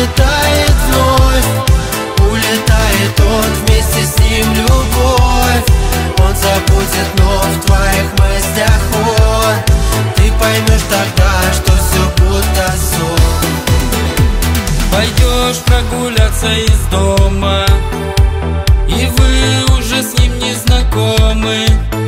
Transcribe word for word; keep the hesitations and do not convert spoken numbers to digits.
улетает вновь. Улетает он, вместе с ним любовь. Он забудет, но в твоих мыслях он. Ты поймешь тогда, что все будто сон. Пойдешь прогуляться из дома, и вы уже с ним не знакомы.